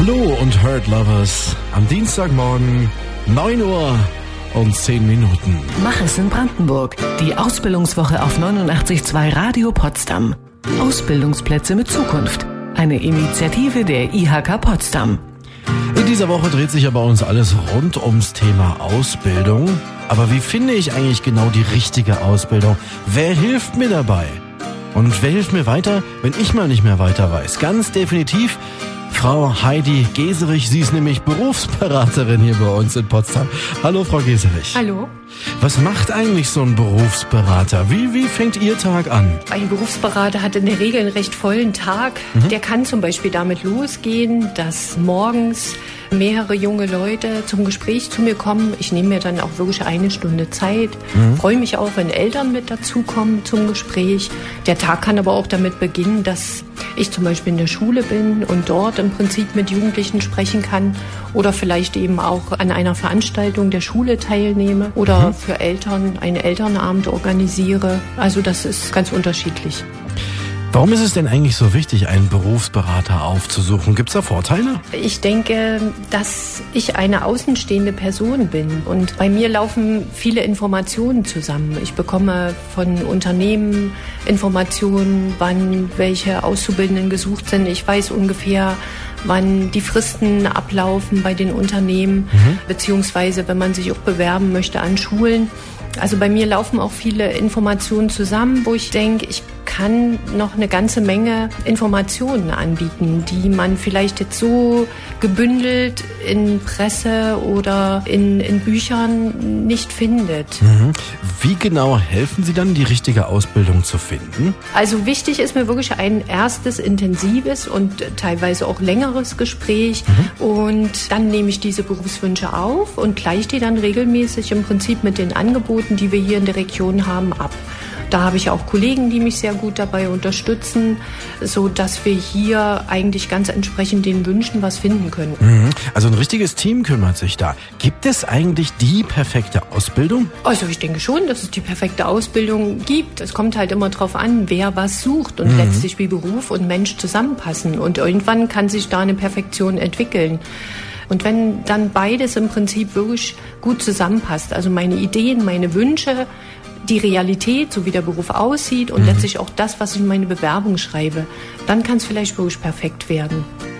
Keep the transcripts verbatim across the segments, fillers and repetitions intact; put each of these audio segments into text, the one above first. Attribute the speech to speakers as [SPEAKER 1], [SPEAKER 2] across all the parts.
[SPEAKER 1] Blue und Hurt Lovers am Dienstagmorgen, neun Uhr und zehn Minuten.
[SPEAKER 2] Mach es in Brandenburg. Die Ausbildungswoche auf neunundachtzig Komma zwei Radio Potsdam. Ausbildungsplätze mit Zukunft. Eine Initiative der I H K Potsdam.
[SPEAKER 1] In dieser Woche dreht sich ja bei uns alles rund ums Thema Ausbildung. Aber wie finde ich eigentlich genau die richtige Ausbildung? Wer hilft mir dabei? Und wer hilft mir weiter, wenn ich mal nicht mehr weiter weiß? Ganz definitiv Frau Heidi Geserich. Sie ist nämlich Berufsberaterin hier bei uns in Potsdam. Hallo, Frau Geserich.
[SPEAKER 3] Hallo.
[SPEAKER 1] Was macht eigentlich so ein Berufsberater? Wie, wie fängt Ihr Tag an?
[SPEAKER 3] Ein Berufsberater hat in der Regel einen recht vollen Tag. Mhm. Der kann zum Beispiel damit losgehen, dass morgens mehrere junge Leute zum Gespräch zu mir kommen. Ich nehme mir dann auch wirklich eine Stunde Zeit. Mhm. Freue mich auch, wenn Eltern mit dazukommen zum Gespräch. Der Tag kann aber auch damit beginnen, dass ich zum Beispiel in der Schule bin und dort im Prinzip mit Jugendlichen sprechen kann oder vielleicht eben auch an einer Veranstaltung der Schule teilnehme oder mhm. für Eltern einen Elternabend organisiere. Also das ist ganz unterschiedlich.
[SPEAKER 1] Warum ist es denn eigentlich so wichtig, einen Berufsberater aufzusuchen? Gibt es da Vorteile?
[SPEAKER 3] Ich denke, dass ich eine außenstehende Person bin und bei mir laufen viele Informationen zusammen. Ich bekomme von Unternehmen Informationen, wann welche Auszubildenden gesucht sind. Ich weiß ungefähr, wann die Fristen ablaufen bei den Unternehmen, mhm. beziehungsweise wenn man sich auch bewerben möchte an Schulen. Also bei mir laufen auch viele Informationen zusammen, wo ich denke, ich kann noch eine ganze Menge Informationen anbieten, die man vielleicht jetzt so gebündelt in Presse oder in, in Büchern nicht findet.
[SPEAKER 1] Mhm. Wie genau helfen Sie dann, die richtige Ausbildung zu finden?
[SPEAKER 3] Also wichtig ist mir wirklich ein erstes intensives und teilweise auch längeres Gespräch. Mhm. Und dann nehme ich diese Berufswünsche auf und gleiche die dann regelmäßig im Prinzip mit den Angeboten, die wir hier in der Region haben, ab. Da habe ich auch Kollegen, die mich sehr gut dabei unterstützen, so dass wir hier eigentlich ganz entsprechend den Wünschen was finden können.
[SPEAKER 1] Mhm. Also ein richtiges Team kümmert sich da. Gibt es eigentlich die perfekte Ausbildung?
[SPEAKER 3] Also ich denke schon, dass es die perfekte Ausbildung gibt. Es kommt halt immer darauf an, wer was sucht und mhm. letztlich wie Beruf und Mensch zusammenpassen. Und irgendwann kann sich da eine Perfektion entwickeln. Und wenn dann beides im Prinzip wirklich gut zusammenpasst, also meine Ideen, meine Wünsche, die Realität, so wie der Beruf aussieht und mhm. letztlich auch das, was ich in meine Bewerbung schreibe, dann kann es vielleicht wirklich perfekt werden.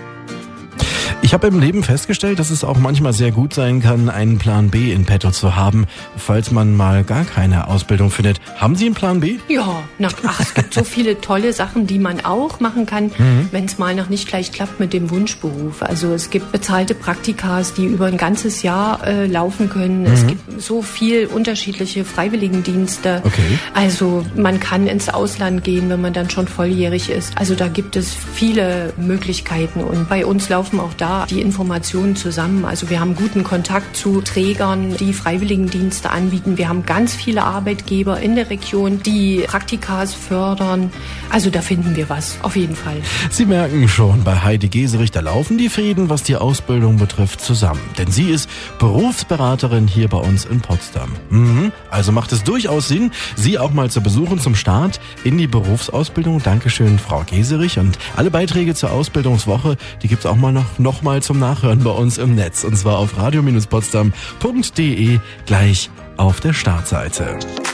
[SPEAKER 1] Ich habe im Leben festgestellt, dass es auch manchmal sehr gut sein kann, einen Plan B in petto zu haben, falls man mal gar keine Ausbildung findet. Haben Sie einen Plan B?
[SPEAKER 3] Ja, na, ach, es gibt so viele tolle Sachen, die man auch machen kann, mhm. wenn es mal noch nicht gleich klappt mit dem Wunschberuf. Also es gibt bezahlte Praktikas, die über ein ganzes Jahr äh, laufen können. Mhm. Es gibt so viel unterschiedliche Freiwilligendienste.
[SPEAKER 1] Okay.
[SPEAKER 3] Also man kann ins Ausland gehen, wenn man dann schon volljährig ist. Also da gibt es viele Möglichkeiten und bei uns laufen auch da die Informationen zusammen. Also wir haben guten Kontakt zu Trägern, die Freiwilligendienste anbieten. Wir haben ganz viele Arbeitgeber in der Region, die Praktikas fördern. Also da finden wir was, auf jeden Fall.
[SPEAKER 1] Sie merken schon, bei Heidi Geserich, da laufen die Fäden, was die Ausbildung betrifft, zusammen. Denn sie ist Berufsberaterin hier bei uns in Potsdam. Mhm. Also macht es durchaus Sinn, Sie auch mal zu besuchen zum Start in die Berufsausbildung. Dankeschön, Frau Geserich. Und alle Beiträge zur Ausbildungswoche, die gibt's auch mal noch, noch mal zum Nachhören bei uns im Netz. Und zwar auf radio Bindestrich potsdam Punkt de, gleich auf der Startseite.